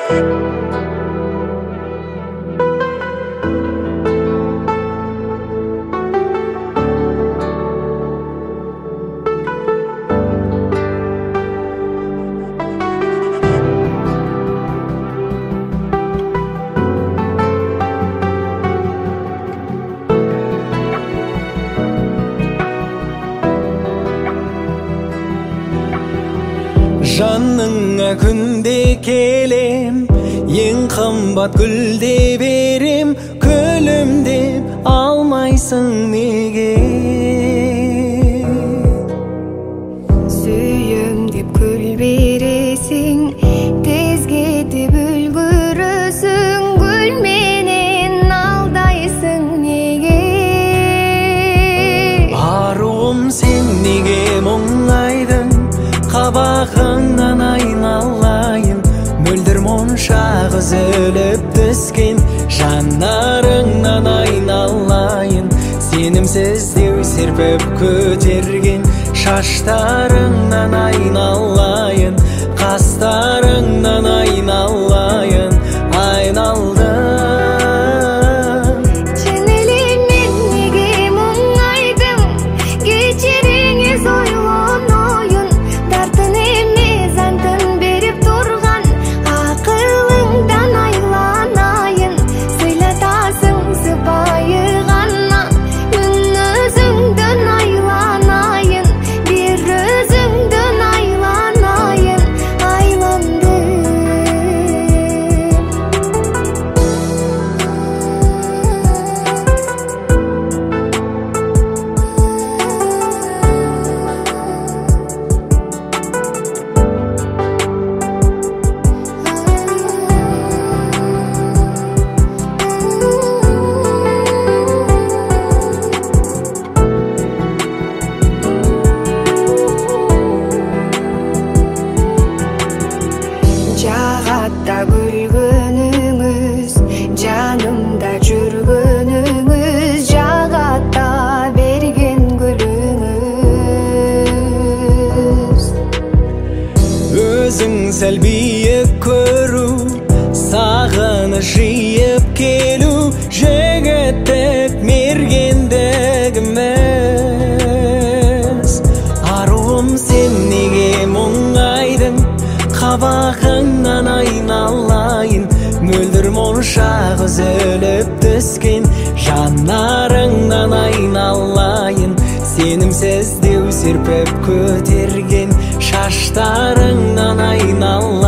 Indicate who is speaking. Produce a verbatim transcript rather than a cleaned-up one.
Speaker 1: Жаныңа күнде келем, ең қымбат гүлде берем, күлімдеп алмайсың неге?
Speaker 2: Сүйем деп күл бересің, тез кетіп үлгірісің, гүл менен алдайсың неге?
Speaker 1: Аруым, сен неге мұңайдың? Қабағыңнан айналайын, мөлдір монша үзіліп түскен жанарыңнан айналайын. Сенімсіз деу серпіп көтерген шаштарыңнан айналайын, қастарыңнан айналайын, айналдым.
Speaker 2: Ченелемен неге мұңайдым, кечіріңіз ойлон ойын, тартын емес антын беріп тұрған, ақылыңдан айланайын, сыйлатасың сыпайы ғана, үн өзіңден айланайын, бір өзіңден айланайын, айландым. Жағатта күлгөнүңүз, жанымда жүргөнүңүз, жағатта берген гүлүңүз.
Speaker 1: Өзің сәл биік көру, сағыныш жиып келу, жігіттік мергендік емес. Аруым, сен неге мұңайдың? Қабағыңнан айналайын, мөлдір монша үзіліп түскен жанарыңнан айналайын, сенімсіз деу серпіп көтерген шаштарыңнан айналайын.